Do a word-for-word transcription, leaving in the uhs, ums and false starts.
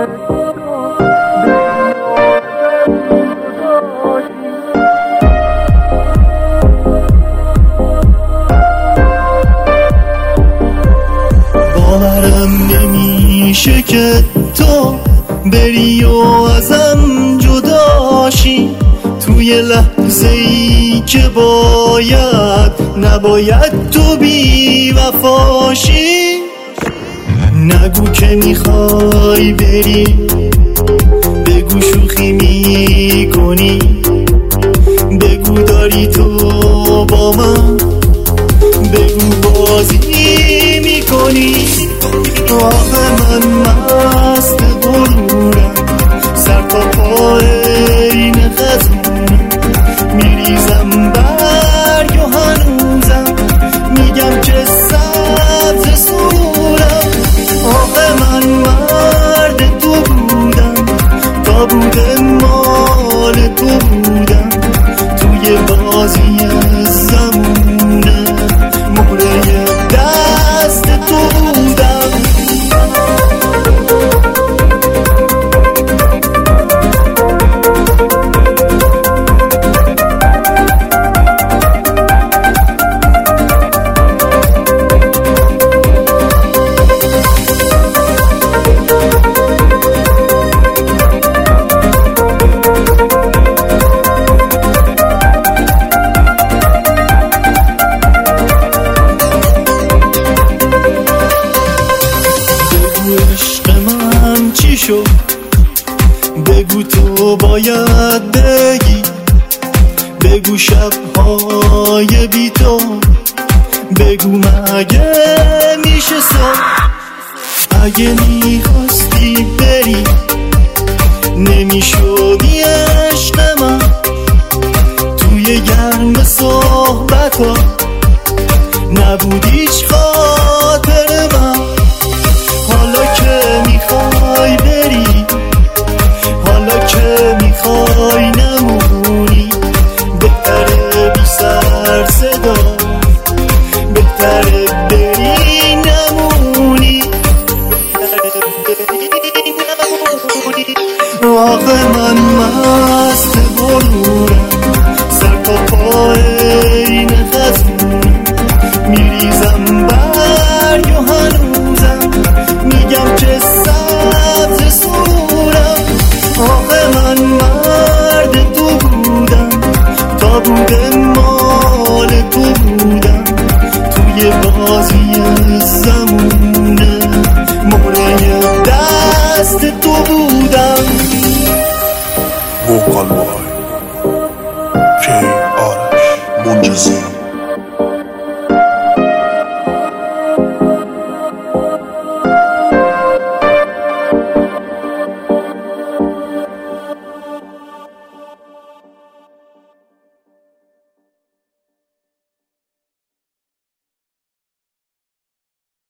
باورم نمیشه که تو بری و ازم جداشی توی لحظه ای که باید نباید تو بی وفاشی. نگو که میخوای بری، بگو شوخی میکنی، بگو داری تو با من، بگو بازی میکنی. آخه من مست غرورم، سر تا پا این خزونم، میریزم برگ و هنوزم میگم که سبز سرورم. آخه من مرد تو بودم، تا بوده مال تو بودم، توی بازی زمونه مهره دست تو بودم. بگو تو باید بگی، بگو شبهای بی تو، بگو مگه میشه سا. اگه میخواستی بری نمیشدی عشق من، توی گرم صحبتا نبود هیچ خاطر من. حالا که میخوای بری، حالا که میخوای نمونی، بهتره بی سر صدا، بهتره بری نمونی، بهتره بری نمونی. آخه من مست